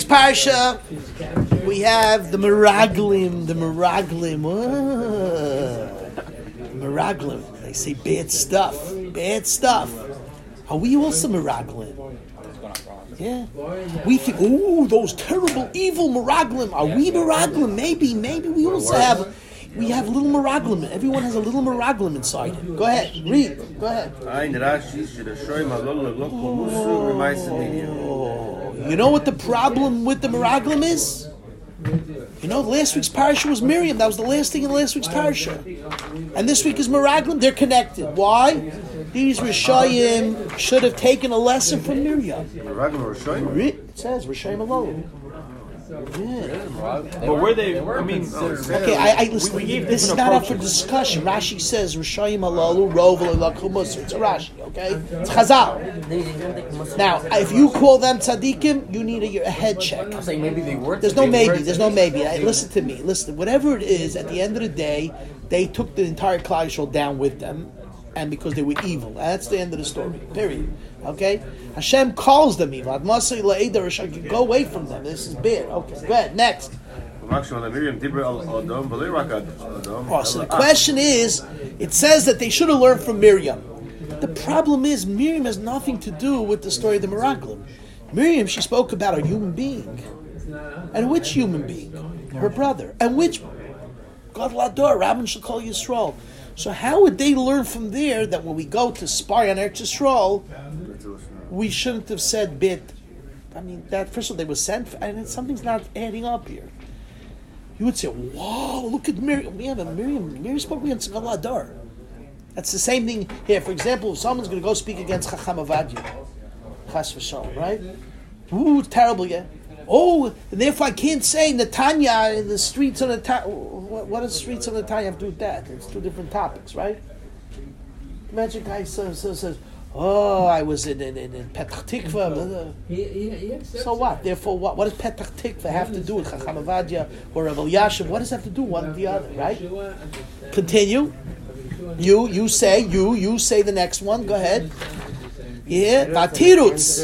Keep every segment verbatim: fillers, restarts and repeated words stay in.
week's parsha, we have the Meraglim, the Meraglim. Whoa. Meraglim. They say bad stuff. Bad stuff. Are we also Meraglim? Yeah. We think, ooh, those terrible, evil Meraglim. Are we Meraglim? Maybe, maybe we also have, we have little Meraglim. Everyone has a little Meraglim inside. Go ahead, read. Go ahead. Oh. You know what the problem with the Meraglim is? You know, last week's parsha was Miriam. That was the last thing in last week's parsha. And this week is Meraglim. They're connected. Why? These Rishayim should have taken a lesson from Miriam. It says Rishayim alone. Yeah. But were they? I mean, okay. I, I listen. We, we this is not up for discussion. Rashi says Rishayim alalu rovel elakumus. It's a Rashi. Okay, it's Chazal. Now, if you call them tzaddikim, you need a, a head check. I'm saying maybe they were. There's no maybe. There's no maybe. I, listen to me. Listen. Whatever it is, at the end of the day, they took the entire Klal Yisrael down with them, and because they were evil. That's the end of the story. Period. Okay? Hashem calls them evil. Go away from them. This is bad. Okay, go ahead. Next. Oh, so the question is, it says that they should have learned from Miriam. The problem is, Miriam has nothing to do with the story of the Meraglim. Miriam, she spoke about a human being. And which human being? Her brother. And which? God Lador, Rabban Shekol Yisrael. So how would they learn from there that when we go to spy on Eretz Yisrael, we shouldn't have said bit? I mean, that first of all, they were sent, for, and something's not adding up here. You would say, "Whoa, look at Miriam! We have a Miriam. Miriam spoke against Gal Adar." That's the same thing here. For example, if someone's going to go speak against Chacham Avadia, Chas v'Shalom, right? Ooh, terrible, yeah. Oh, and therefore I can't say Netanya in the streets of Netanya. What, what does the streets of Netanya have to do with that? It's two different topics, right? Imagine a guy says, says, says oh, I was in, in, in, in Petach Tikva. So what? Therefore, what, what does Petach Tikva have to do with Chacham Avadia or Rav Elyashiv? What does that have to do one with the other, right? Continue. You, you say, you, you say the next one. Go ahead. Yeah, Vatirutz.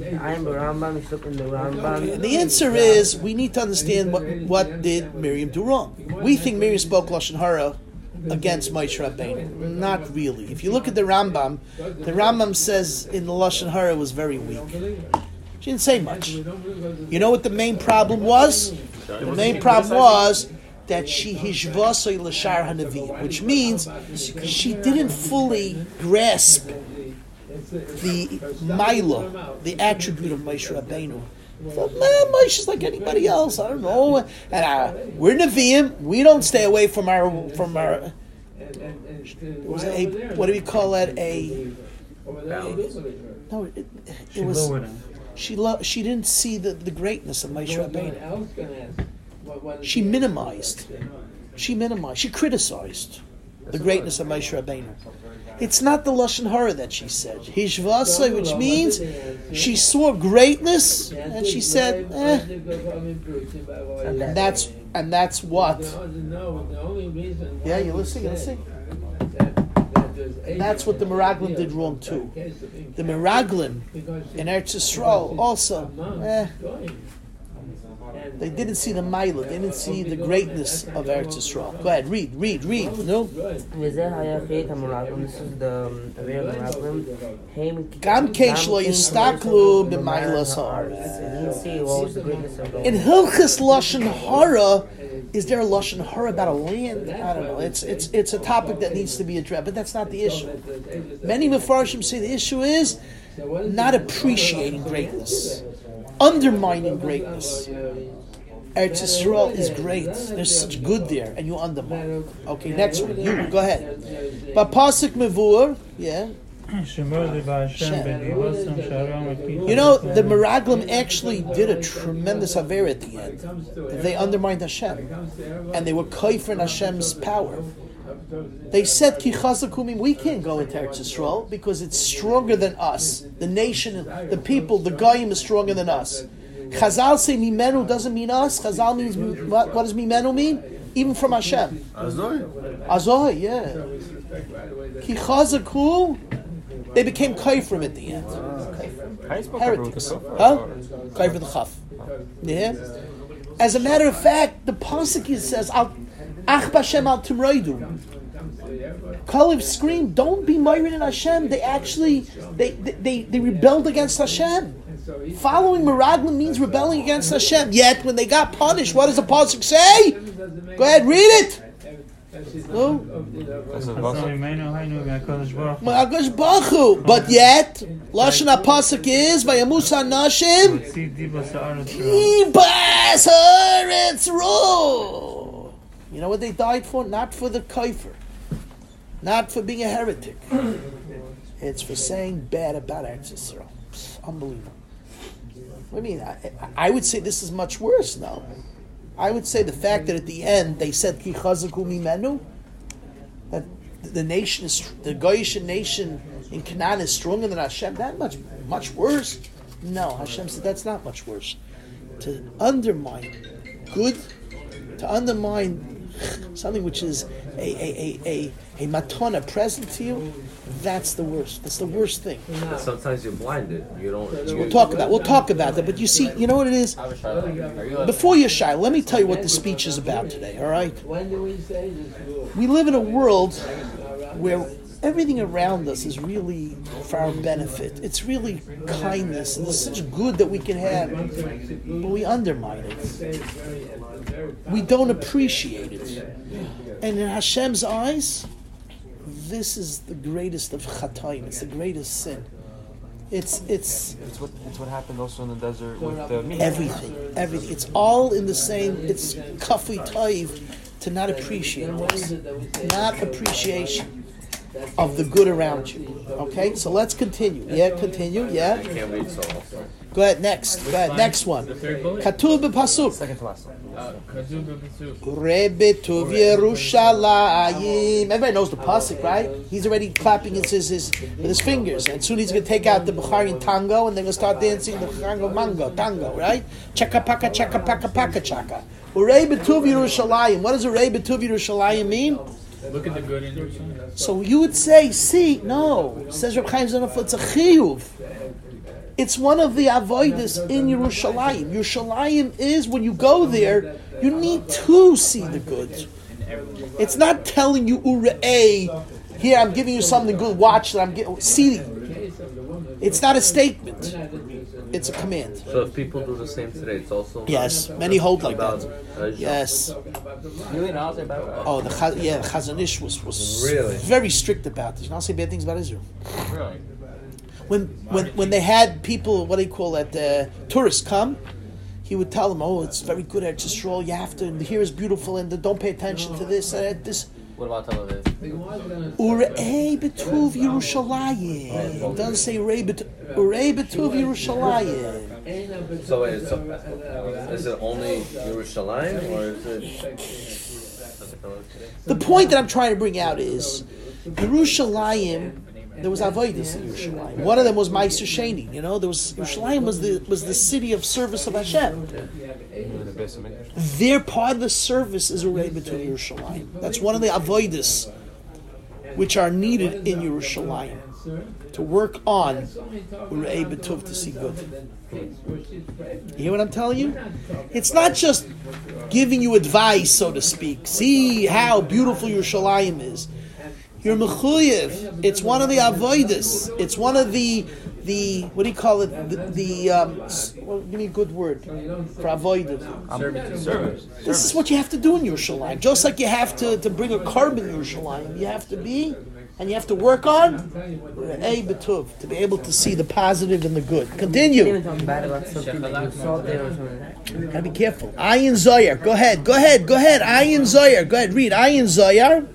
And the answer is we need to understand what what did Miriam do wrong. We think Miriam spoke Lashon Hara against Moshe Rabbeinu. Not really. If you look at the Rambam, the Rambam says in the Lashon Hara was very weak. She didn't say much. You know what the main problem was? The main problem was that she hishvasoi l'shar hanaviyim, which means she didn't fully grasp the Maila, the attribute of Moshe Rabbeinu. So, man, Moshe is like anybody else. I don't know. And uh, we're Nevi'im. We don't stay away from our from our. Was a, what do we call that? A. a no, it, it was. She lo- She didn't see the, the greatness of Moshe Rabbeinu. She minimized. She minimized. She criticized the greatness of Moshe Rabbeinu. It's not the Lashon Hara that she said. Hishvasai, which means she saw greatness and she said, eh. And that's and that's what. Yeah, you listen, you listen. That's what the Meraglim did wrong too. The Meraglim in Eretz Yisrael also, eh. They didn't see the Maila. They didn't see the greatness of Eretz Yisrael. Go ahead, read, read, read. No. This is the Gam kein shlo yistaklu b'Maila ha'aretz. In Hilchas Lashon Hara, is there a Lashon Hara about a land? I don't know. It's it's it's a topic that needs to be addressed, but that's not the issue. Many Mefarshim say the issue is not appreciating greatness, undermining greatness. Eretz Yisrael is great. There's such good there, and you undermine. Okay, next one. You go ahead. But Pasuk Mevur, yeah. You know, the Meraglim actually did a tremendous aver at the end. They undermined Hashem, and they were kaifer in Hashem's power. They said, "Ki chazakumim, we can't go into Eretz Yisrael because it's stronger than us. The nation, the people, the goyim is stronger than us." Chazal say Mimenu doesn't mean us. Chazal means, what, what does Mimenu mean? Even from Hashem. Azoy. Azoy, yeah. Ki chazaku, they became kaifrim at the end. How you spell Heretics. Kafka? Huh? Kaifr the chaf. Yeah. As a matter of fact, the pasuk says, "Al ach b'Hashem al timroidu." Kalev screamed, "Don't be mired in Hashem." They actually they they they rebelled against Hashem. Following Meraglim means rebelling against Hashem. Yet when they got punished, what does the pasuk say? Go ahead, read it. No? But yet, Lashon HaPasuk is Vayamus HaNashim Kibas Haaretz Ro. You know what they died for? Not for the kafir, not for being a heretic. It's for saying bad about Eretz Yisrael. It's unbelievable. I mean, I, I would say this is much worse now. I would say the fact that at the end they said Ki chazaku mimenu, that the nation is the Goyish nation in Canaan is stronger than Hashem. That much much worse? No, Hashem said that's not much worse. To undermine good, to undermine something which is a a, a, a, a matana present to you, that's the worst. That's the worst thing. But sometimes you're blinded. You don't. You, We'll talk about. We'll talk about that. But you see, you know what it is. Before you're shy, let me tell you what the speech is about today. All right. We live in a world where everything around us is really for our benefit. It's really kindness, and it's such good that we can have, but we undermine it. We don't appreciate it. And in Hashem's eyes, this is the greatest of chataim. It's the greatest sin. It's it's It's what it's what happened also in the desert with the meat. everything, everything. It's all in the same. It's kafui taiv to not appreciate this, not appreciation of the good around you. Okay, so let's continue. Yeah, continue. Yeah. can't read so often. Go ahead. Next. Go ahead. Next one. Katuv b'pasuk. Second to last one. Rebbe Tuv Yerushalayim. Everybody knows the pasuk, right? He's already clapping his, his, his with his fingers, and soon he's going to take out the Bukharian tango, and they're going to start dancing the tango mango tango, right? Chaka paka chaka paka paka chaka. Rebbe Tuv Yerushalayim. What does a Rebbe Tuv Yerushalayim mean? Look at the good in Yerushalayim. So you would say, see, no. Says Reb Chaim Zanafel, it's a chiyuv. It's one of the avodas in Yerushalayim. Yerushalayim is, when you go there, you need to see the good. It's not telling you, Ura'eh, here I'm giving you something good, watch that I'm getting, see. It's not a statement. It's a command. So if people do the same today, it's also Yes, many hold like about, that. uh, Yes. Really, now it's about Oh, the Chaz- yeah, the Chazon Ish was, was Really? very strict about this. I'll say bad things about Israel. really. When when when they had people, what do you call it, uh, tourists come, he would tell them, "Oh, it's very good at Yisrael. You have to. And here is beautiful, and don't pay attention to this. Uh, this." What about Tel Aviv? Urei betuv Yerushalayim. It doesn't say Urei betuv Urei betuv Yerushalayim. So wait, so is it only Yerushalayim or is it? The point that I'm trying to bring out is Yerushalayim. There was avodas in Yerushalayim. One of them was Ma'aser Sheni. You know, there was Yerushalayim was the was the city of service of Hashem. Their part of the service is Urei Betuv Yerushalayim. That's one of the avodas which are needed in Yerushalayim to work on Urei Betuv to see good. You hear what I'm telling you? It's not just giving you advice, so to speak. See how beautiful Yerushalayim is. You're mechuyev. It's one of the avodas. It's one of the the what do you call it? The, the um, well, give me a good word for avodah. Service. Service. This is what you have to do in Yerushalayim. Just like you have to, to bring a carbon in Yerushalayim, you have to be and you have to work on a betuv to be able to see the positive and the good. Continue. Gotta be careful. Ayin Zoyar. Go ahead. Go ahead. Go ahead. Ayin Zoyar. Go ahead. Read Ayin Zoyar.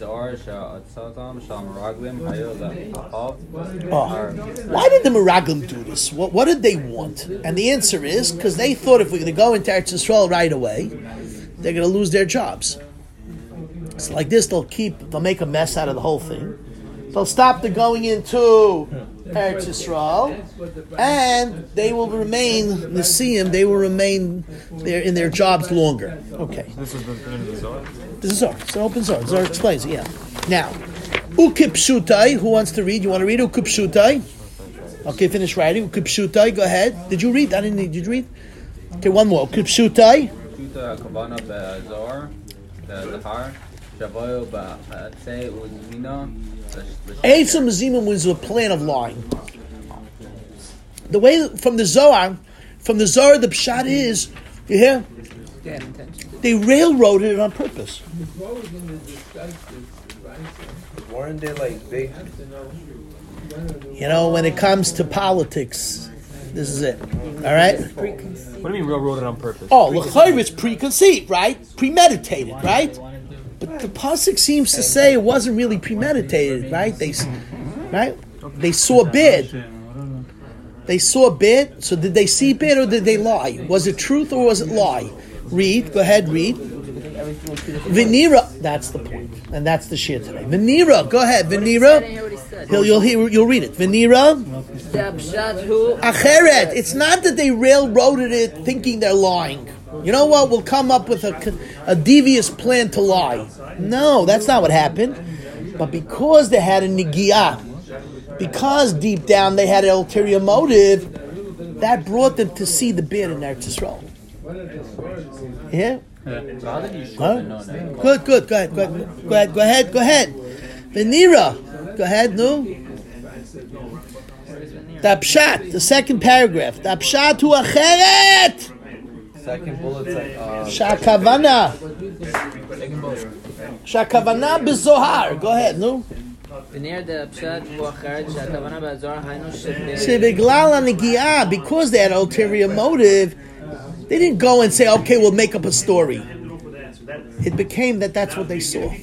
Oh. Why did the Meraglim do this? What, what did they want? And the answer is because they thought if we're going to go into Eretz Yisrael right away, they're going to lose their jobs. So like this, they'll keep, they'll make a mess out of the whole thing. They'll stop the going into Eretz Yisrael, and they will remain Nisim. They will remain there in their jobs longer. Okay. This is the end of the Zohar. This is Zohar. It's an open Zohar. Zohar explains it, yeah. Now, Ukipshutai, who wants to read? You want to read Ukipshutai? Okay, finish writing. Ukipshutai, go ahead. Did you read? I didn't need. Did you read? Okay, one more. Kipshutai. Pshuta kavana be'azor, be'zahar, shavoyo be'atzei uzmina. Eitzim Zimim was a plan of lying. The way from the Zohar, from the Zohar, the pshat is, you hear? They railroaded it on purpose. Weren't they like big? You know, when it comes to politics, this is it. All right? What do you mean railroaded on purpose? Oh, l'chayr is preconceived, right? Premeditated, right? But the pasuk seems to say it wasn't really premeditated, right? They, right? They saw bid. They saw bid. So did they see bid or did they lie? Was it truth or was it lie? Read. Go ahead. Read. Venira. That's the point, and that's the shir today. Venira. Go ahead. Venira. He'll, you'll hear. You'll read it. Venira. Acheret. It's not that they railroaded it thinking they're lying. You know what? We'll come up with a, a devious plan to lie. No, that's not what happened. But because they had a nigiyah, because deep down they had an ulterior motive, that brought them to see the bid in Eretz Yisrael. Yeah? Huh? Good, good. Go ahead, go ahead, go ahead, go ahead, go ahead. Venira. Go ahead, no? The pshat, the second paragraph. The pshat hu acheret. Second bullet. Uh, Shakavana. Shakavana bezohar. Go ahead, no? Shebeglal anigia, because they had ulterior motive, they didn't go and say, okay, we'll make up a story. It became that that's what they saw.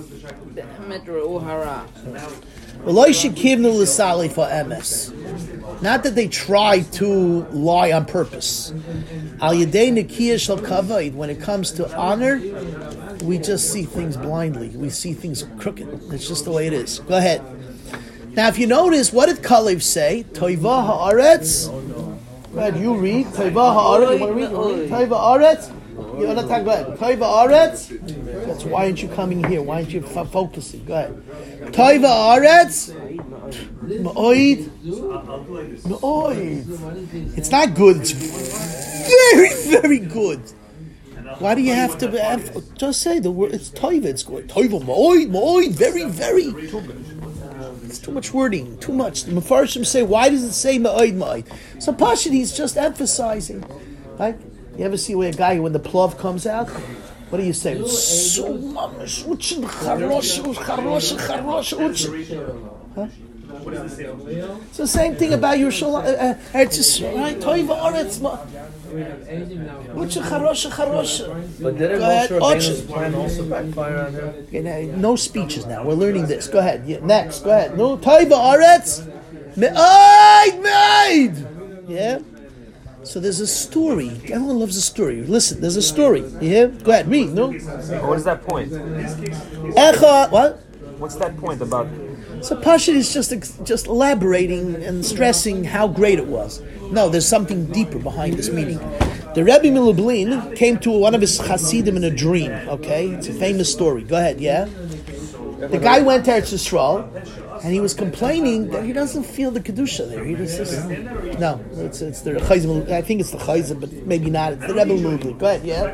Not that they tried to lie on purpose. When it comes to honor, we just see things blindly. We see things crooked. It's just the way it is. Go ahead. Now, if you notice, what did Kalev say? Toiva haaretz. Go ahead, you read. Toiva haaretz. You want to read? You read? Toiva haaretz. You want to talk? Go ahead. Toiva haaretz. That's why aren't you coming here? Why aren't you f- focusing? Go ahead. Toiva haaretz. Me'oid. Me'oid. It's not good. It's very, very good. Why do you have to have, just say the word? It's toiva. It's good. Toiva. Me'oid. Me'oid. Very, very. It's too much wording. Too much. The Mefarshim say, why does it say me'oid, me'oid? So Pashut, he's just emphasizing. Right? You ever see where a guy, when the plov comes out, what do you say? So mamish, uchin, charosh, charosh, charosh, uchin. Huh? It's the same thing about your shalom. It's just right. Toiva aretz. Uchin, charosh, charosh. but didn't Moshe Rabbeinu's plan also backfire on him? Okay, now, no speeches now. We're learning this. Go ahead. Yeah, next. Go ahead. No toiva aretz. Me'aid, me'aid. Yeah. So there's a story. Everyone loves a story. Listen, there's a story. You hear? Go ahead, read, no? What is that point? Echa, what? What's that point about? So Pashut is just just elaborating and stressing how great it was. No, there's something deeper behind this meaning. The Rebbe Milublin came to one of his Hasidim in a dream, okay? It's a famous story. Go ahead, yeah? The guy went to Eretz Yisrael, and he was complaining that he doesn't feel the kedusha there. He just says, no, it's it's the Chayzim. I think it's the Chayzim, but maybe not. It's the Rebbe Milublin. Go ahead, yeah?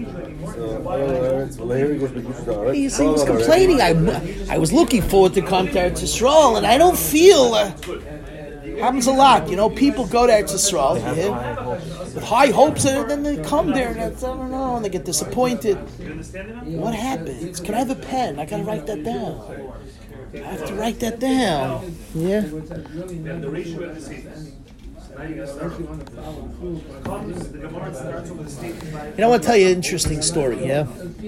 He, he was complaining. I, I was looking forward to come to Eretz Yisrael, and I don't feel. Uh, happens a lot, you know. People go to Eretz Yisrael yeah, with high hopes, and then they come there, and it's, I don't know, and they get disappointed. What happens? Can I have a pen? I gotta write that down. I have to write that down. Yeah. You know, I want to tell you an interesting story, yeah?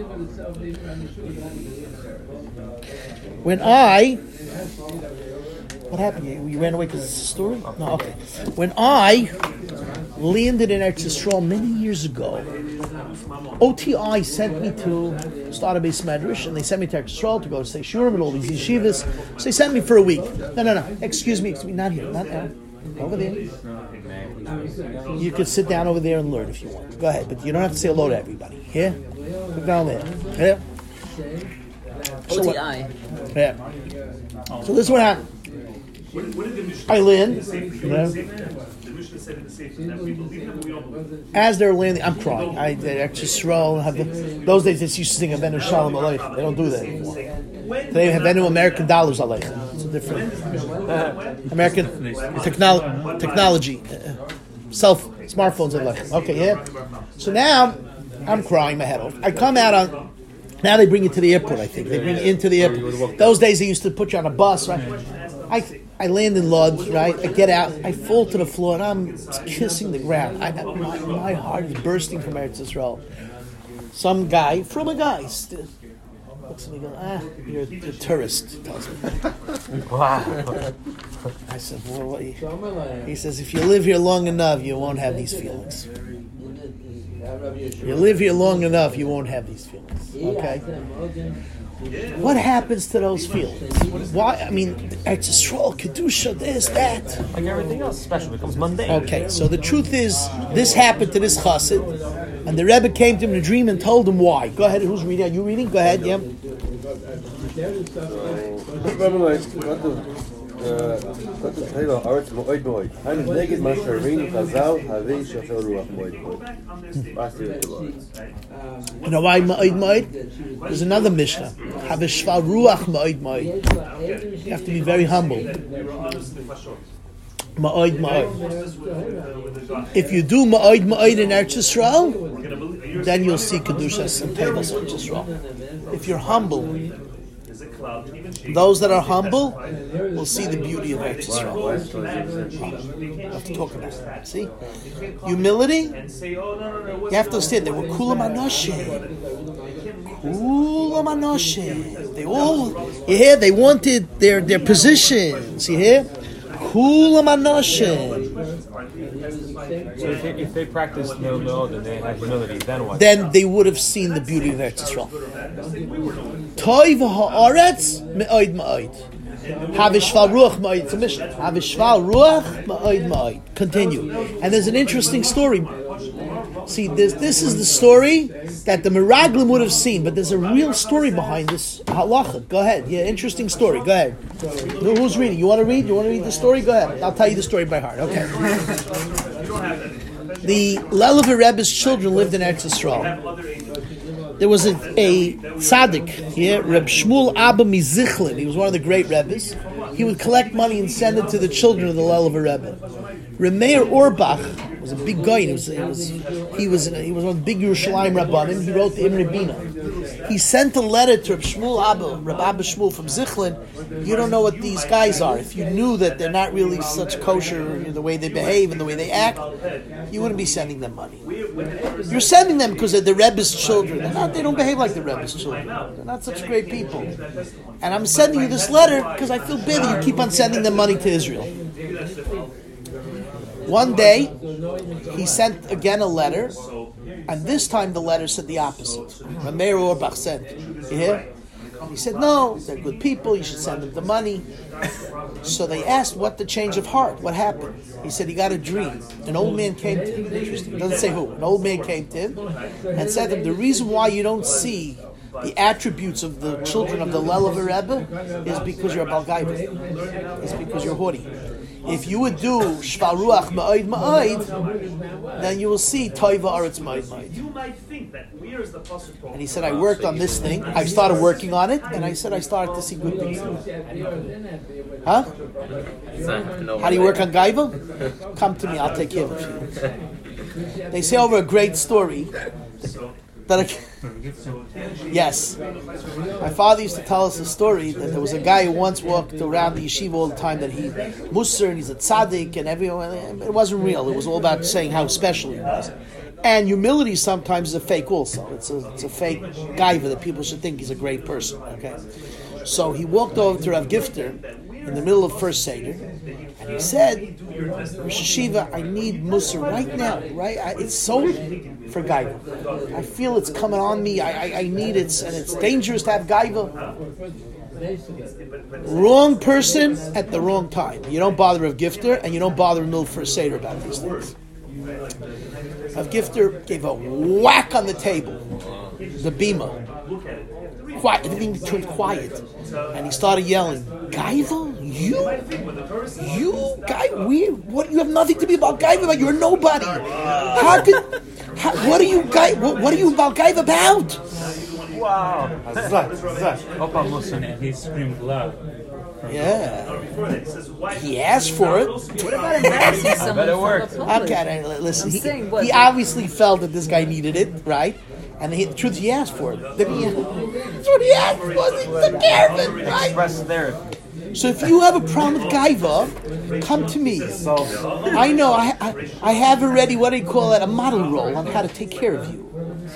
When I... What happened? You, you ran away because it's a story? No, okay. When I landed in Eretz Yisrael many years ago, O T I sent me to start a base medrash, and they sent me to Eretz Yisrael to go to say shurim and all these yeshivas. So they sent me for a week. No, no, no. Excuse me, excuse me. Not here. Not now. Over there. You could sit down over there and learn if you want. Go ahead, but you don't have to say hello to everybody. Yeah? Go down there. Yeah? So O T I. What, yeah. So this is what happened. I land, you know, As they're landing, I'm crying. I they actually stroll. Have the, those days they used to sing Avenu Shalom Aleichem. They don't do that anymore. They have Avenu American dollars Aleichem. It's a different American technolo- technology, uh, self smartphones Aleichem. Okay, yeah. So now I'm crying my head off. I come out on. Now they bring you to the airport. I think they bring you into the airport. Those days they used to put you on a bus, right? I I land in Lodz, right? I get out, I fall to the floor, and I'm kissing the ground. I, my, my heart is bursting from Eretz Yisrael. Some guy, from a guy, st- looks at me and goes, ah, you're, you're a tourist, he tells me. Wow. I said, well, what you? He says, if you live here long enough, you won't have these feelings. You live here long enough, you won't have these feelings. Okay? What happens to those feelings? Why? I mean, Eretz Yisrael, Kedusha, this, that. Like everything else, special becomes mundane. Okay, so the truth is, this happened to this chassid, and the Rebbe came to him in a dream and told him why. Go ahead, who's reading? Are you reading? Go ahead, yeah. You know why ma'od ma'od? There's another Mishnah. Have a shval ruach ma'od ma'od. You have to be very humble. Ma'od ma'od. If you do ma'od ma'od in Eretz Yisrael, then you'll see Kedushas and Tevas Eretz Yisrael. If you're humble, those that are humble will see the beauty of Eretz Yisrael. We have to talk about that. See? Humility, you have to understand, they were Kulam Anoshe. Kulam Anoshe. They all, you hear, they wanted their, their positions. You hear? Kulam Anoshe. So if they, if they practice no no, then they have humility, then what? Then they would have seen the beauty of Eretz Yisrael. Toiv ha'aretz me'oid ma'oid. Havishval ruach ma'oid. It's a mission. Havishval ruach ma'oid ma'oid. Continue. And there's an interesting story. See, this this is the story that the Meraglim would have seen, but there's a real story behind this halacha. Go ahead. Yeah, interesting story. Go ahead. Who's reading? You want to read? You want to read the story? Go ahead. I'll tell you the story by heart. Okay. The Lelevi Rebbe's children lived in Eretz Yisrael. There was a, a tzaddik, yeah, Reb Shmuel Abba Mizichlin. He was one of the great Rebbes. He would collect money and send it to the children of the Lelevi Rebbe. Reb Meir Orbach was a big guy. He was he was he was, he was one of the big Yerushalayim Rabbanim. He wrote the Imre Bina. He sent a letter to Reb Shmuel Abba, Reb Abba Shmuel from Zichlin. You don't know what these guys are. If you knew that they're not really such kosher in the way they behave and the way they act, you wouldn't be sending them money. You're sending them because they're the Rebbe's children. They're not, they don't behave like the Rebbe's children. They're not such great people. And I'm sending you this letter because I feel bad that you keep on sending them money to Israel. One day, he sent again a letter, and this time the letter said the opposite. Meir Orbach sent, you hear? He said, no, they're good people, you should send them the money. So they asked what the change of heart, what happened. He said he got a dream. An old man came to him, interesting, it doesn't say who. An old man came to him and said to him, the reason why you don't see the attributes of the children of the Lelevi Rebbe is because you're a Balgaiva. It's because you're haughty. If you would do Shval Ruach Ma'oid Ma'oid, then you will see Toiva Aretz Ma'oid Ma'oid. And he said, I worked on this thing. I started working on it, and I said I started to see good things. Huh? How do you work on Gaiva? Come to me, I'll take care of you. They say over a great story that a, yes, my father used to tell us a story that there was a guy who once walked around the yeshiva all the time that he Musar and he's a tzaddik and everyone. It wasn't real. It was all about saying how special he was. And humility sometimes is a fake also. It's a it's a fake gaiva that people should think he's a great person. Okay, so he walked over to Rav Gifter in the middle of first Seder, and he said, Rosh Hashiva, I need Musar right now, right? I, it's so for Gaiva. I feel it's coming on me. I, I, I need it, and it's dangerous to have Gaiva. Wrong person at the wrong time. You don't bother Rav Gifter, and you don't bother in the middle of first Seder about these things. Rav Gifter gave a whack on the table, the bima. Quiet, everything turned quiet, and he started yelling, Gaiva? You, you, guy, we, what? You have nothing to be about Gaiva about. You're nobody. How could, how, what are you, guy? What, what are you about Gaiva about? Wow. Opa Wilson and he screamed love. Yeah. He asked for it. What about embarrassing someone it from worked. the public? Okay, listen. I'm He, saying, what, he obviously felt that this guy needed it, right? And he, the truth is, he asked for it. Then he, that's what he asked for. He took care of it, right? Express therapy. So if you have a problem with Gaiva, come to me. I know. I, I I have already, what do you call it, a model role on how to take care of you.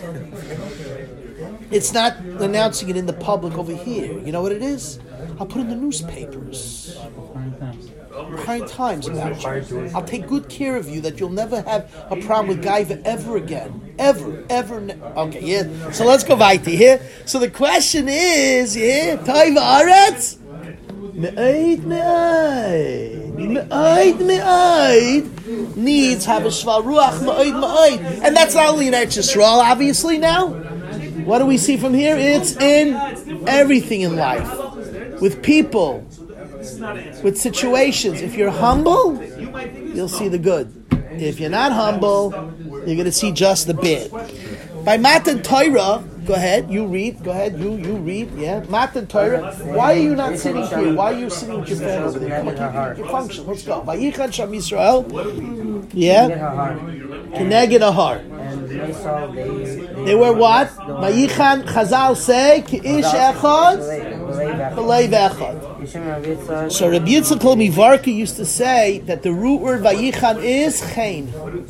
It's not announcing it in the public over here. You know what it is? I'll put it in the newspapers. Hard times about you. I'll take good care of you that you'll never have a problem with Gaiva ever again. Ever, ever. Ne- okay, yeah. So let's go weiter here. So the question is, yeah, Taiva Aretz? Me'aid, me'aid. Me'aid, me'aid. Needs have a shval ruach, me'aid, me'aid. And that's not only in Eretz Yisrael, obviously, now. What do we see from here? It's in everything in life. With people. With situations. If you're humble, you'll see the good. If you're not humble, you're going to see just the bad. By Matan Torah, go ahead, you read, go ahead, you you read, yeah. Matan Torah, why are you not sitting here? Why are you sitting with your phone over there? Come on, keep your function, let's go. Vayichan Sham Yisrael, yeah. Keneged Ahar. They were what? Vayichan, Chazal say, Ki'ish Echad, B'lei V'echad. So Rabbi Yitzchak Mivarka used to say that the root word Vayichan is Chen.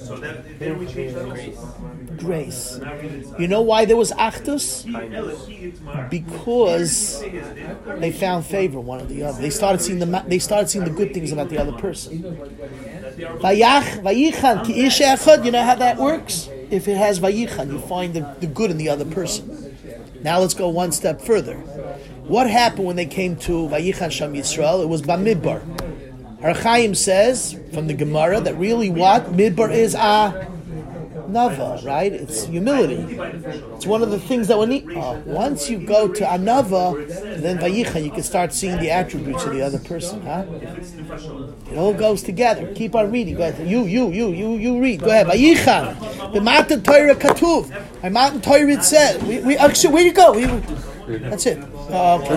Grace. You know why there was Achdus? Because they found favor one of the other. They started seeing the they started seeing the good things about the other person. Vayach, Vayichan, Ki'ish Echad. You know how that works? If it has Vayichan, you find the, the good in the other person. Now let's go one step further. What happened when they came to Vayichan Sham Yisrael? It was Bamidbar. Har Chaim says from the Gemara that really what Midbar is a Nava, right? It's humility. It's one of the things that we need. Oh, once you go to Anava, then Vayichan, you can start seeing the attributes of the other person, huh? It all goes together. Keep on reading. Go ahead. You, you, you, you, you read. Go ahead. Vayichan. The Matan Torah Katuv. My Matan Torah it says. We, we actually, where you go? We, that's it. Oh, okay.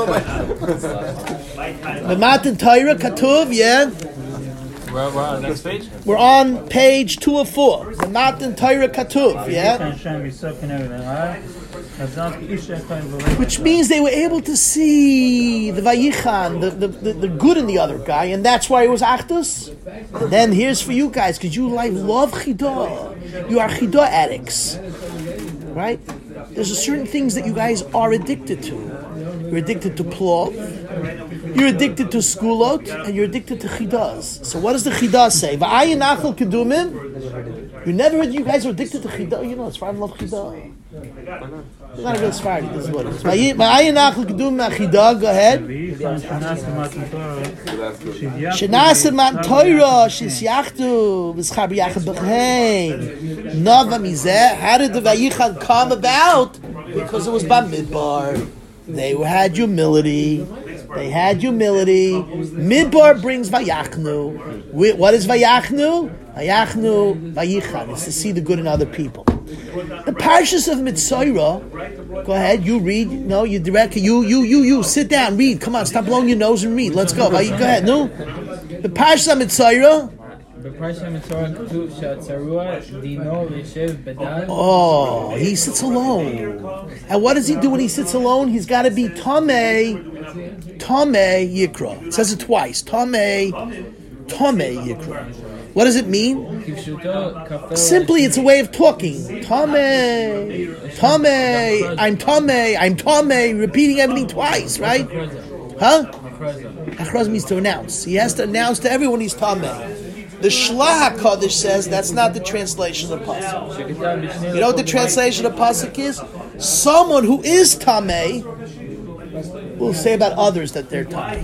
The Matan Torah Katuv, yeah. We're, we're on the next page? We're on page two of four. The Matan Torah Katuv, yeah? Which means they were able to see the Vayichan, the, the, the, the good in the other guy, and that's why it was Achdus. And then here's for you guys, because you like love Chidah. You are Chidah addicts. Right? There's a certain things that you guys are addicted to. You're addicted to plov. You're addicted to skulot, and you're addicted to chidas. So what does the chidas say? V'ayin achal kedumim. You never heard you guys are addicted to chidah. You know, it's Sfardim love chidah. It's not a real Sfardim. This is what it is. V'ayin achal kedumim achidah. Go ahead. Shenasim matan Torah shisyachtu v'schar b'yachad b'chein. Nava mizeh. How did the Vayichan come about? Because it was Bamidbar. They had humility. They had humility. Midbar brings Vayachnu. What is Vayachnu? Vayachnu, Vayichan. It's to see the good in other people. The Parshas of Mitzorah. Go ahead, you read. No, you direct. You, you, you, you. Sit down, read. Come on, stop blowing your nose and read. Let's go. Go ahead, no. The Parshas of Mitzorah. Oh, he sits alone. And what does he do when he sits alone? He's got to be Tameh, Tameh Yikra. It says it twice. Tameh, Tameh Yikra. What does it mean? Simply, it's a way of talking. Tameh, Tameh, I'm Tameh, I'm Tameh, repeating everything twice, right? Huh? Achraz means to announce. He has to announce to everyone he's Tameh. The Shlach HaKadosh says that's not the translation of Pasuk. You know what the translation of Pasuk is? Someone who is Tameh will say about others that they're Tameh.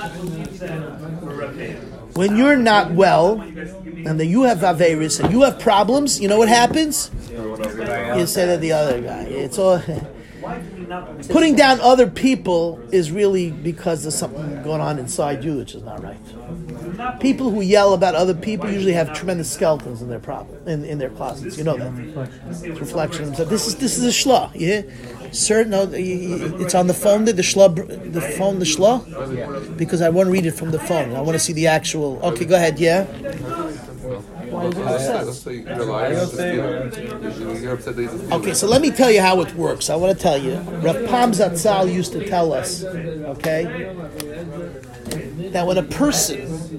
When you're not well, and then you have Averis, and you have problems, you know what happens? You say that the other guy. It's all... Putting down other people is really because there's something going on inside you which is not right. People who yell about other people usually have tremendous skeletons in their problem in, in their closets. You know that. It's reflection. So this is this is a shla. Yeah, sir. No, it's on the phone. There, the shla, the phone, the shla. Because I want to read it from the phone. I want to see the actual. Okay, go ahead. Yeah. Why is it upset? Okay, so let me tell you how it works. I want to tell you. Rav Pam Zatzal used to tell us, okay, that when a person,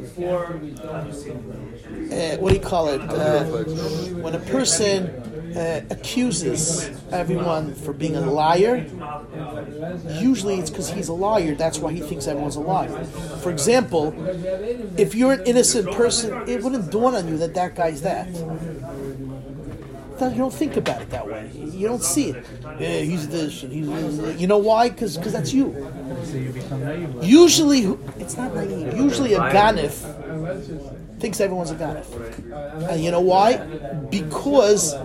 uh, what do you call it? Uh, when a person uh, accuses everyone for being a liar, usually it's because he's a liar. That's why he thinks everyone's a liar. For example, if you're an innocent person, it wouldn't dawn on you that that guy's that. You don't think about it that way. You don't see it. Yeah, he's this and he's this. You know why? Because because that's you. Usually, it's not naive. Usually a ganif thinks everyone's a ganif. And you know why? Because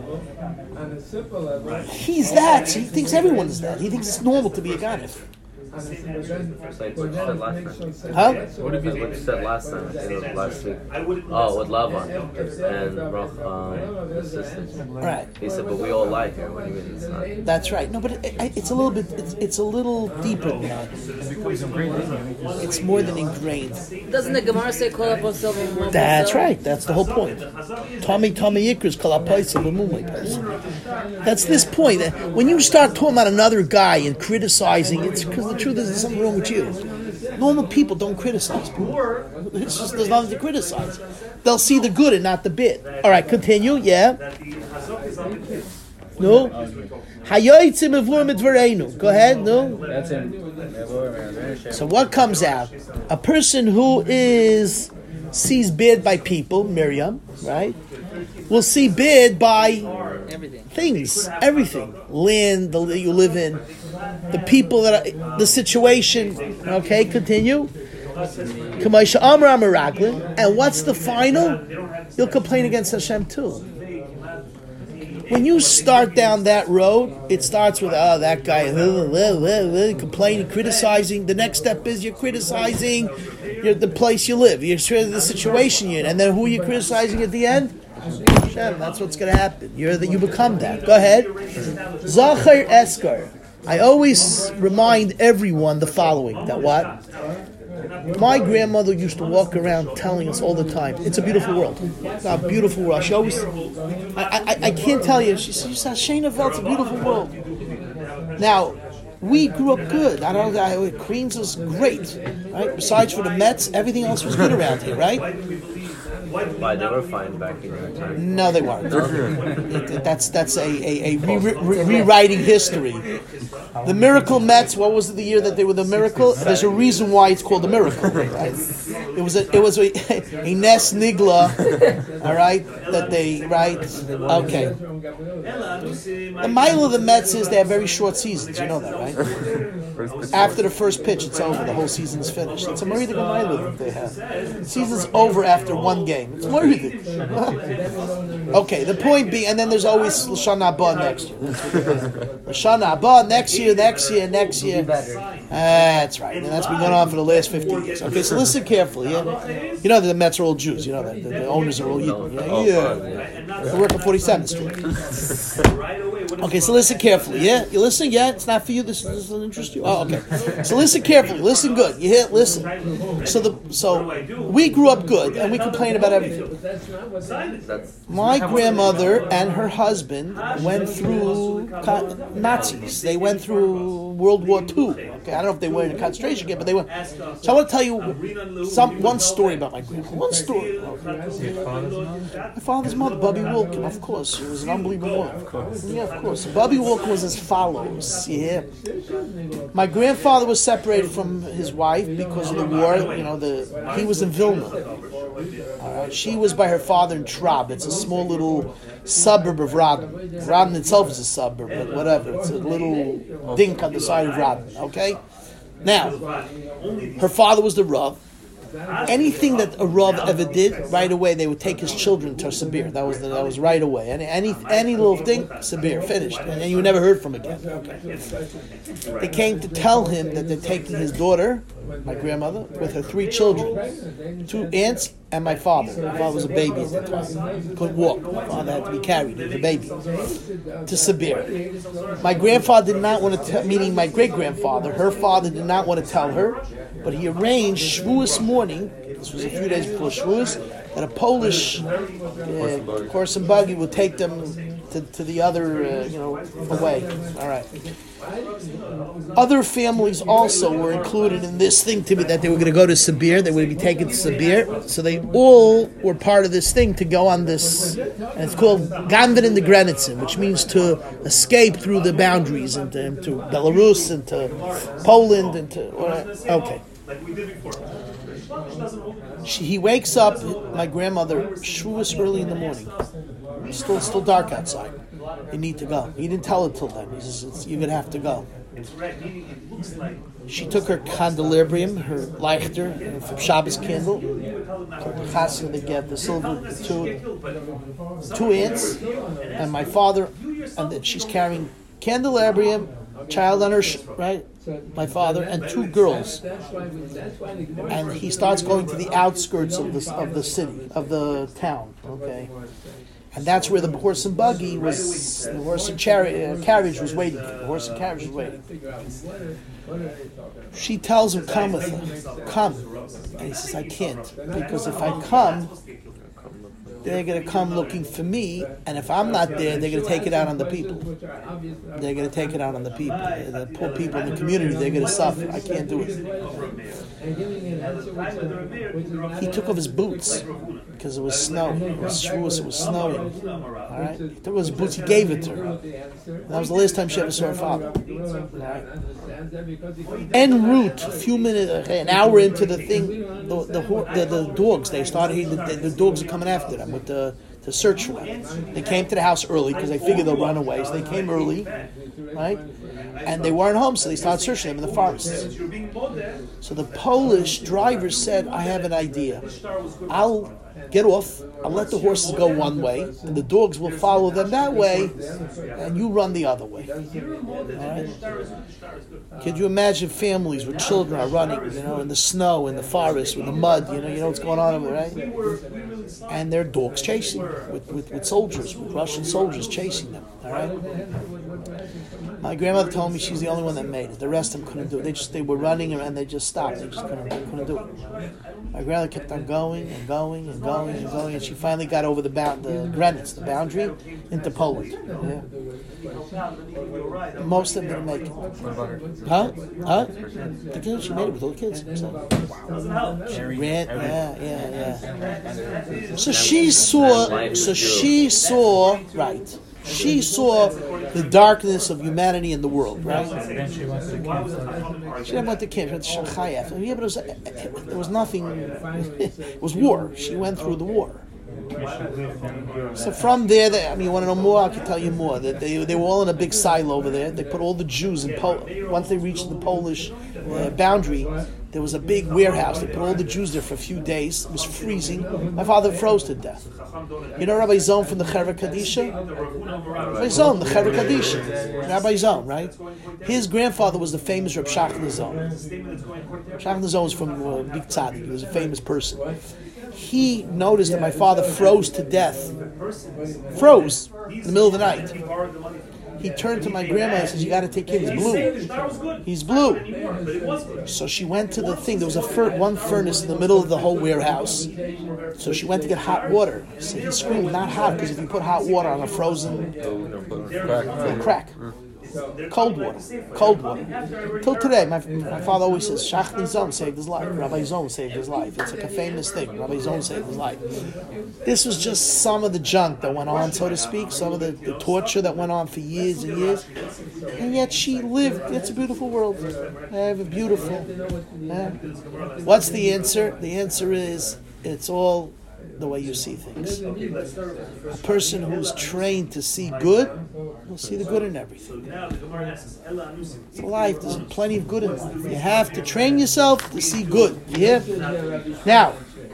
he's that. So he thinks everyone's that. He thinks it's normal to be a ganif. It's like what you said last time. Huh? What did you said last time? You know, last week. Oh, with Lavan and Roch, um, the sisters. Right. He said, but we all lie here. What do you mean it's not? That's right. No, but it, it, it's a little bit. It's, it's a little deeper than that. It's more than ingrained. Doesn't the Gemara say kol apostel? That's right. That's the whole point. Tommy Tommy Yikers kol apostel b'mumay. That's this point. When you start talking about another guy and criticizing, it's because the truth is there's something wrong with you. Normal people don't criticize people. It's just there's nothing to criticize. They'll see the good and not the bad. All right, continue. Yeah. No. Go ahead. No. So what comes out? A person who is sees bad by people, Miriam, right? Will see bad by Everything. things, everything, land the, you live in, the people that are, the situation. Okay, continue. And what's the final? You'll complain against Hashem too. When you start down that road, it starts with, oh, that guy, complaining, criticizing. The next step is you're criticizing you're the place you live. You're criticizing the situation you're in. And then who are you criticizing at the end? Hashem. That's what's going to happen. You're that you become that. Go ahead. Zachar Eskar. I always remind everyone the following, that what? My grandmother used to walk around telling us all the time, it's a beautiful world. It's a beautiful world. She always, I, I, I can't tell you, she said, Shana Velt, it's a beautiful world. Now, we grew up good. I don't know, Queens was great, right? Besides for the Mets, everything else was good around here, right? Why, they were fine back in your time. No, they weren't. It, it, that's that's a, a, a re, re, rewriting history. The Miracle Mets. What was it, the year that they were the Miracle? There's a reason why it's called the Miracle. Right? It was a it was a, a Nes Nigla. All right, that they right. Okay. The mile of the Mets is they have very short seasons. You know that, right? After the first pitch, it's over. The whole season's finished. It's a Meridic mile that they have. The season's over after one game. It's Meridic. Okay, the point being, and then there's always L'Shana Haba next year. L'Shana Haba next year, next year, next year. That's right. And that's been going on for the last fifty years. Okay, so listen carefully. Yeah? You know that the Mets are all Jews. You know that. The, the owners are all Yidden. Yeah, yeah. They work on forty-seventh Street. Okay, so listen carefully. Yeah? You listen? Yeah? It's not for you? This, this doesn't interest you? Oh, okay. So listen carefully. Listen good. You hear? Listen. So the so we grew up good, and we complain about everything. My grandmother and her husband went through Nazis. They went through World War Two. Okay, I don't know if they were in a concentration camp, but they went. So I want to tell you some one story about my grandmother. One story. My father's mother, Bubby Wilkin, of course. She was an unbelievable woman. Of course. Yeah, of course. Bubby Wilkin was as follows. Yeah. My grandfather was separated from his wife because of the war. You know, the he was in Vilna. All right. She was by her father in Trab. It's a small little suburb of Radin. Radin itself is a suburb, but whatever. It's a little dink on the side of Radin. Okay? Now, her father was the Rav. anything that a Rav ever did, right away they would take his children to Sibir. That was the, that was right away. Any any any little thing, Sibir, finished, and then you never heard from again. Okay. They came to tell him that they're taking his daughter, my grandmother, with her three children, two aunts, and my father. My father was a baby at that time. He couldn't walk. My father had to be carried. He was a baby. To Sibir. My grandfather did not want to tell, meaning my great-grandfather, her father did not want to tell her, but he arranged Shavuos morning, this was a few days before Shavuos, that a Polish uh, horse and buggy would take them to, to the other, uh, you know, away. All right. Other families also were included in this thing to be that they were going to go to Sibir, they would be taken to Sibir. So they all were part of this thing to go on this, and it's called Ganven in the Granitzen, which means to escape through the boundaries into, into Belarus, into Poland, into, okay. She, he wakes up, my grandmother, Shavuos early in the morning. It's still, it's still dark outside. You need to go. He didn't tell her till then. He says, it's, you're going to have to go. She took her candelabrum, her leichter, from Shabbos candle. Chassid, they get the silver, two, two aunts, and my father, and then she's carrying candelabrum, child on her, sh- right? My father, and two girls. And he starts going to the outskirts of the, of the city, of the town, okay? And that's where the horse and buggy was, the horse and chari- uh, carriage was waiting. The horse and carriage was waiting. She tells him, come with her. Come. And he says, I can't. Because if I come, they're going to come looking for me. And if I'm not there, they're going to take it out on the people. They're going to take it out on the people. The poor people in the community, they're going to suffer. I can't do it. He took off his boots because it was snow. It was Shavuos, it was snowing. All right? He took off his boots, he gave it to her. And that was the last time she ever saw her father. All right? En route, a few minutes, an hour into the thing, the the, the, the dogs, they started, the, the dogs are coming after them with the to search for them. They came to the house early because they figured they'll run away. So they came early, right? And they weren't home, so they started searching them in the forests. So the Polish driver said, I have an idea. I'll get off, I'll let the horses go one way, and the dogs will follow them that way, and you run the other way. All right? Could you imagine families where children are running, you know, in the snow, in the forest, with the mud, you know, you know what's going on over there, right? And their dogs chasing with, with, with soldiers, with Russian soldiers chasing them. All right? My grandmother told me she's the only one that made it. The rest of them couldn't do it. They just they were running and they just stopped. They just couldn't, they couldn't do it. My grandmother kept on going and going and going and going, and she finally got over the bound, the granites, the boundary, into Poland. Yeah. Most of them didn't make it. Huh? Huh? The kids, she made it with all the kids. So. She ran. Yeah, yeah, yeah. So she saw. So she saw. Right. She saw the darkness of humanity in the world, right? She went to camp. She never went to camp. She went to Shachayef. Yeah, but it was, there was nothing. It was war. She went through the war. So from there, they, I mean, you want to know more? I can tell you more. That they they were all in a big silo over there. They put all the Jews in Poland. Once they reached the Polish uh, boundary, there was a big warehouse. They put all the Jews there for a few days. It was freezing. My father froze to death. You know Rabbi Zon from the Chevra Kadisha? Rabbi Zon, the Chevra Kadisha. Rabbi Zon, right? His grandfather was the famous Reb Shachar Zon. Shachar Zon was from uh, Big Tzadik. He was a famous person. He noticed that my father froze to death. Froze in the middle of the night. He turned to my grandma and says, you got to take him, he's blue. He's blue. So she went to the thing. There was a fur- one furnace in the middle of the whole warehouse. So she went to get hot water. So he screamed, not hot, because if you put hot water on a frozen, it'll crack. Cold water. Cold water. Till today, my, my father always says, Shachni Zon saved his life. Rabbi Zon saved his life. It's like a famous thing. Rabbi Zon saved his life. This was just some of the junk that went on, so to speak, some of the, the torture that went on for years and years. And yet she lived. It's a beautiful world. Yeah, beautiful. Yeah. What's the answer? The answer is, it's all the way you see things. A person who's trained to see good will see the good in everything. It's life. There's plenty of good in life. You have to train yourself to see good. Yeah. Now,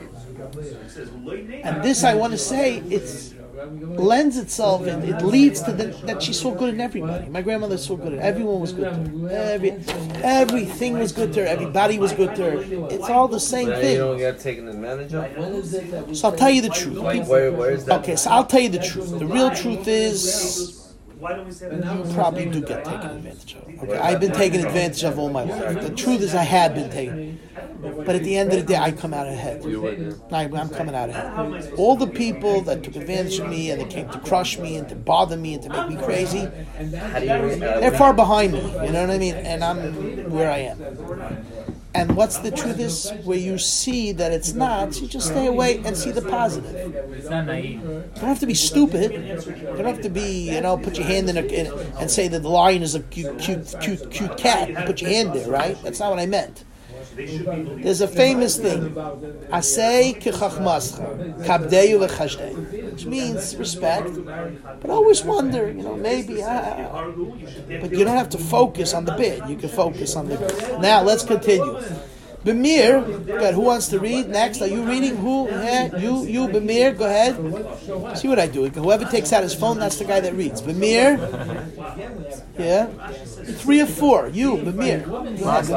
and this I want to say, it's lends itself and it leads to the, that she saw good in everybody. My grandmother saw good in everyone was good to her. Every, everything was good to her. Everybody was good to her. It's all the same Now thing. you don't get taken advantage of? So I'll tell you the truth. Where, where is that? Okay, so I'll tell you the truth. The real truth is you probably do get taken advantage of. Okay, I've been taken advantage of all my life. The truth is I have been taken. But at the end of the day, I come out ahead. I, I'm coming out ahead. All the people that took advantage of me and that came to crush me and to bother me and to make me crazy, How do you, uh, they're far behind me. You know what I mean? And I'm where I am. And what's the truth is, where you see that it's not, you just stay away and see the positive. It's not naive. You don't have to be stupid. You don't have to be, you know, put your hand in, a, in and say that the lion is a cute, cute, cute, cute cat. And put your hand there, right? That's not what I meant. There's a famous thing, Asay kechachmascha, kabdeyu v'chashdei, which means respect, but always wonder, you know, maybe, uh, but you don't have to focus on the bid, you can focus on the good. Now, let's continue. Bemir, go ahead, who wants to read? Next, are you reading? Who? Yeah, you, you, Bemir, go ahead. See what I do. Whoever takes out his phone, that's the guy that reads. Bemir? Yeah? Three or four. You, Bemir. Go ahead,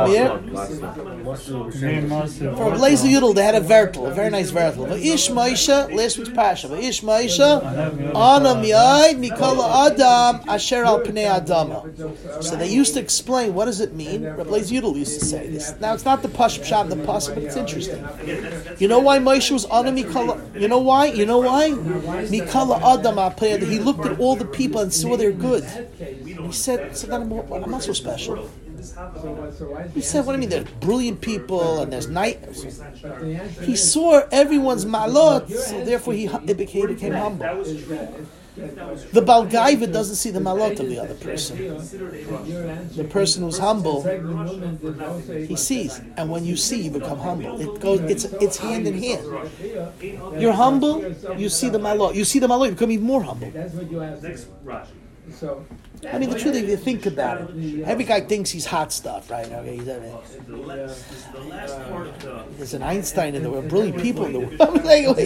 Bemir. For Blazer Yudel, they had a vertel, a very nice vertel. Va'ish Maisha, last week's Pasha. Va'ish Maisha, Anam Yai, Mikola Adam, Asher al Pnei Adama. So they used to explain, what does it mean? Blazer Yudel used to say this. Now, it's not the Pasha Pshat in the Pasha, but it's interesting. You know why Moshe was Anam Mikola? You know why? You know why? Mikola Adam, he looked at all the people and saw they're good. He said, so I'm not so special. He said, what do you mean? There's brilliant people and there's night. He saw everyone's malot, so therefore he, it became, became humble. The Balgaiva doesn't see the malot of the other person. The person who's humble, he sees. And when you see, you become humble. It goes. It's it's hand in hand. You're humble, you see the malot. You see the malot, you become even more humble. I mean, the truth, if you think about it, every guy thinks he's hot stuff, right? Okay, he's, I mean, there's an Einstein in the world, brilliant people in the world.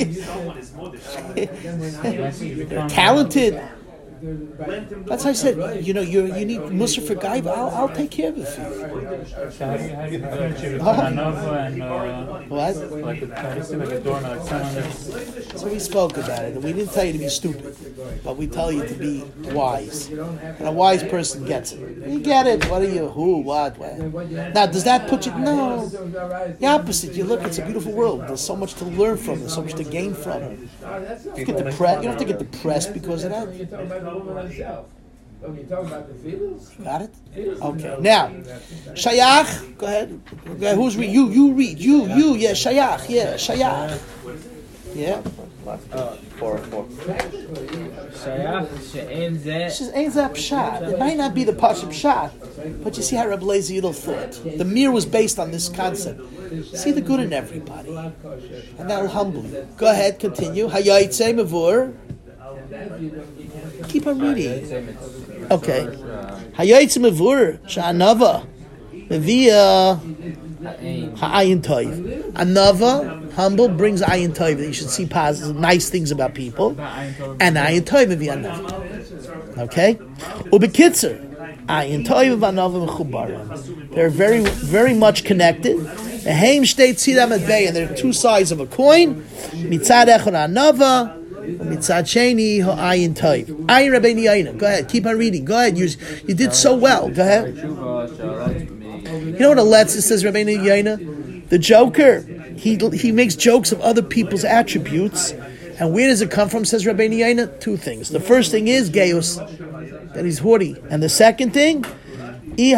They're talented. That's why I said, you know, you you need Musar for Guy, but I'll, I'll take care of it for you. So how do you, how do you differentiate between Anova and uh, What? like a, like a doorknob, like someone that's... So we spoke about it, and we didn't tell you to be stupid, but we tell you to be wise. And a wise person gets it. You get it. What are you? Who? What? What? Now, does that put you? No. The opposite. You look. It's a beautiful world. There's so much to learn from. There's so much to gain from it. You get depressed. You don't have to get depressed because of that. Got it? Okay. Now, Shayach. Go ahead. Go ahead. Who's read? You. You read. You. You. Yeah. Shayach. Yeah. Shayach. Yeah. Uh, four, four. Shayach, She says, Ein Zeh Pshat. It might not be the Pasha Pshat, but you see how Reb Lezer Yudel thought. The mir was based on this concept. See the good in everybody, and that'll humble you. Go ahead, continue. Hayayitzei Mavur. Keep on reading. Okay. Hayayitzei Mavur Sha'anava Mevia Ha'ayin Toiv. Anava, humble, brings Ayin Toiv. You should see positive, nice things about people, and Ayin Toiv Mevia Anava. Okay. Ubekitzer. Ayin Toiv Anava Mechubarim. They're very, very much connected. The Haim Shtei Tzidam Advei, and they're two sides of a coin. Mitzad Echad Anava, Mitzad Sheni Ha'ayin Toiv. Ayin Rabbeinu Yaina. Go ahead, keep on reading. Go ahead, you you did so well. Go ahead. You know what a let's it says, Rabbeinu Yaina? The Joker, he he makes jokes of other people's attributes. And where does it come from, says Rabbeinu Yaina? Two things. The first thing is Geus, that he's haughty. And the second thing, he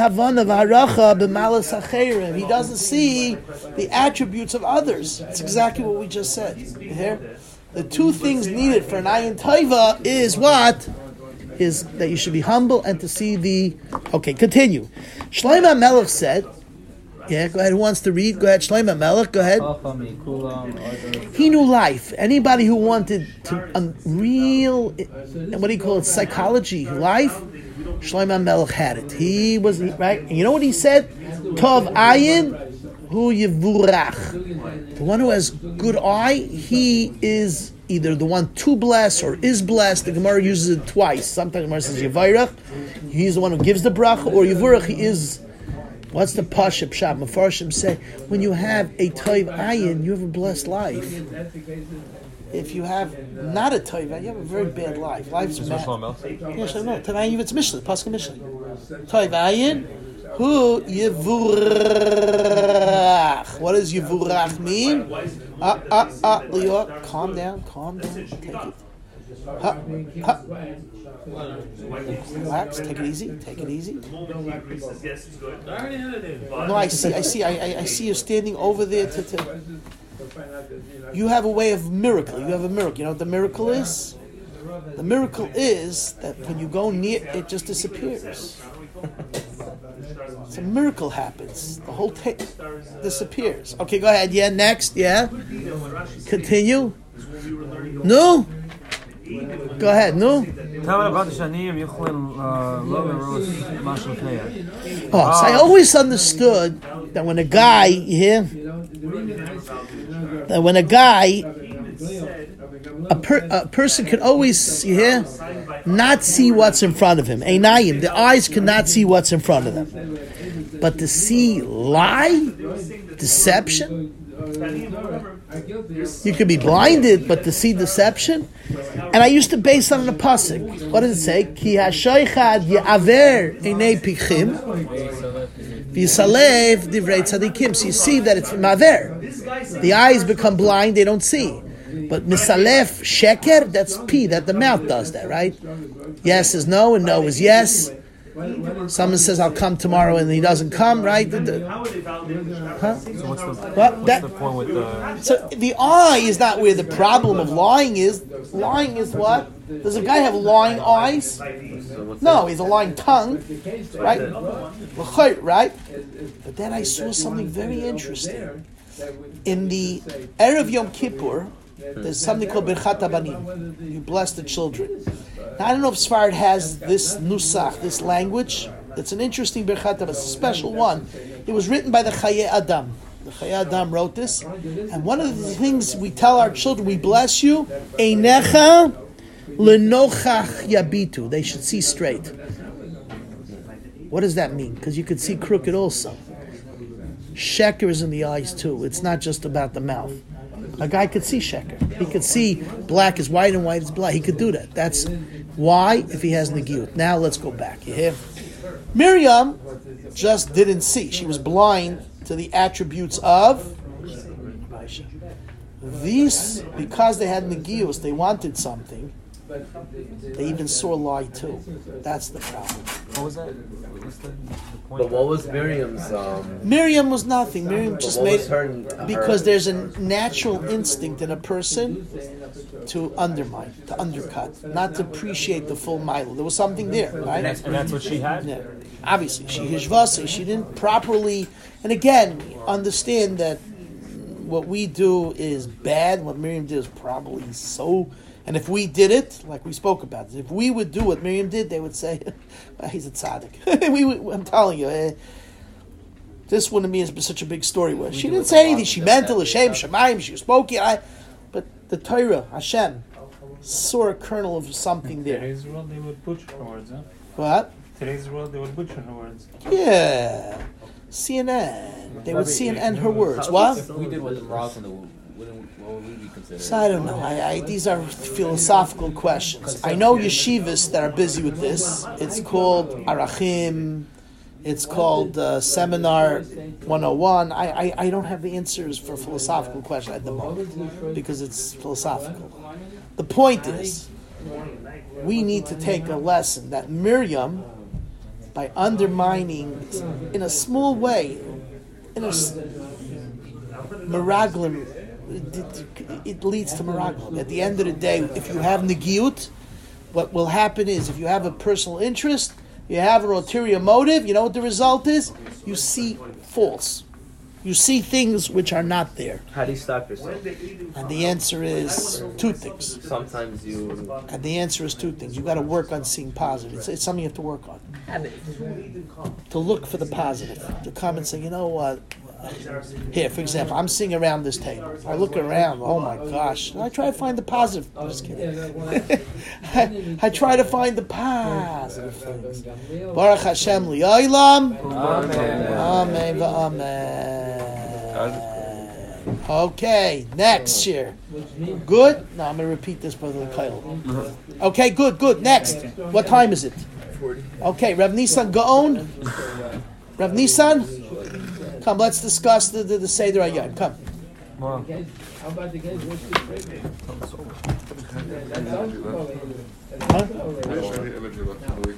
doesn't see the attributes of others. That's exactly what we just said. You hear? The two things needed for an Ayin Taiva is what? Is that you should be humble and to see the... Okay, continue. Shlomo Melech said, Yeah, go ahead. Who wants to read? Go ahead, Shlomo Melech. Go ahead. He knew life. Anybody who wanted to um, real, what do you call it, psychology, life, Shlomo Melech had it. He was, right? And you know what he said? Tov ayin hu yivurach. The one who has good eye, he is either the one to bless or is blessed. The Gemara uses it twice. Sometimes the Gemara says Yivayrach. He's the one who gives the bracha, or Yivurach, he is. What's the Pasha Pshat? Mefarshim say, when you have a Toiv Ayin, you have a blessed life. If you have not a Toiv Ayin, you have a very bad life. Life's bad. Yeah, Shlomo. Toiv Ayin, it's Mishnah, Pascha Mishnah. Toiv Ayin, hu Yivurach. What does Yivurach mean? Ah, ah, ah, Lior, calm down, calm down, take it. Ha, ha. Relax, take it easy, take it easy. No, I see, I see, I, I, I see you standing over there to, to... You have a way of miracle, you have a miracle. You know what the miracle is? The miracle is that when you go near, it just disappears. So a miracle happens. The whole thing disappears. Okay, go ahead. Yeah, next. Yeah. Continue. No. Go ahead. No. Oh, so I always understood that when a guy, you hear, that when a guy, a, per, a person can always, you hear, not see what's in front of him. Einayim, the eyes cannot see what's in front of them. But to see lie, deception, you could be blinded, but to see deception. And I used to base on the pasuk. What does it say? Ki hashoichad ye'aver einei pichim v'yisalev divrei tzadikim. So you see that it's maver. The eyes become blind; they don't see. But misalef sheker, that's p. That the mouth does that, right? Yes is no, and no is yes. Someone says, I'll come tomorrow, and he doesn't come, right? The, the, huh? So what's the, what? what's That, the point with the... So the eye is not where the problem of lying is. Lying is what? Does a guy have lying eyes? No, he's a lying tongue, right? Right? But then I saw something very interesting. In the Erev Yom Kippur, there's something called Birchat HaBanim. You bless the children. Now, I don't know if Sfarad has this nusach, this language. It's an interesting Birchat, but it's a special one. It was written by the Chayei Adam. The Chayei Adam wrote this. And one of the things we tell our children, we bless you, Einecha lenochach yabitu. They should see straight. What does that mean? Because you could see crooked also. Sheker is in the eyes too. It's not just about the mouth. A guy could see sheker. He could see black is white and white is black. He could do that. That's why if he has negiyut. Now let's go back. You hear? Miriam just didn't see. She was blind to the attributes of these. Because they had negiyus, they wanted something. They even saw lie too. That's the problem. What was that? What's the, the point? But what was Miriam's? Um, Miriam was nothing. Miriam just what made was her- because her- there's a natural instinct in a person to undermine, to undercut, not to appreciate the full mile. There was something there, And right? that's, and that's what she had? Yeah. Obviously, she hishvasi. She didn't properly. And again, understand that what we do is bad. What Miriam did is probably so. And if we did it, like we spoke about, if we would do what Miriam did, they would say, well, he's a tzaddik. we would, I'm telling you, eh, this wouldn't be such a big story. Well, she didn't say anything. She meant to L'Shem Shemayim. She was spoken. I, but the Torah, Hashem, saw a kernel of something there. Today's world, they would butcher her words, huh? What? Today's world, they would butcher her words. Yeah. C N N. They would C N N her words. What? If we did what the Moroccan, what would we be considered? So I don't know. I, I, these are philosophical questions. I know yeshivas that are busy with this. It's called Arachim. It's called uh, Seminar one oh one. I, I, I don't have the answers for philosophical questions at the moment because it's philosophical. The point is, we need to take a lesson that Miriam, by undermining in a small way, in a meraglim, it, it leads to meraglim. At the end of the day, if you have negiyut, what will happen is if you have a personal interest, you have an ulterior motive, you know what the result is? You see false. You see things which are not there. How do you stop yourself? And the answer is two things. Sometimes you. And the answer is two things. You got to work on seeing positive. It's, it's something you have to work on. To look for the positive. To come and say, you know what? Here, for example, I'm sitting around this table. I look around. Oh my gosh! I try to find the positive. I'm just kidding. I, I try to find the positive things. Baruch Hashem li'olam. Amen. Amen. Okay, next year. Good? No, I'm going to repeat this, Brother Kyle. Okay, good, good. Next. What time is it? Okay, Rav Nisan Gaon. Rav Nisan? Come, let's discuss the, the, the Seder Ayah. Come. Wow. Huh?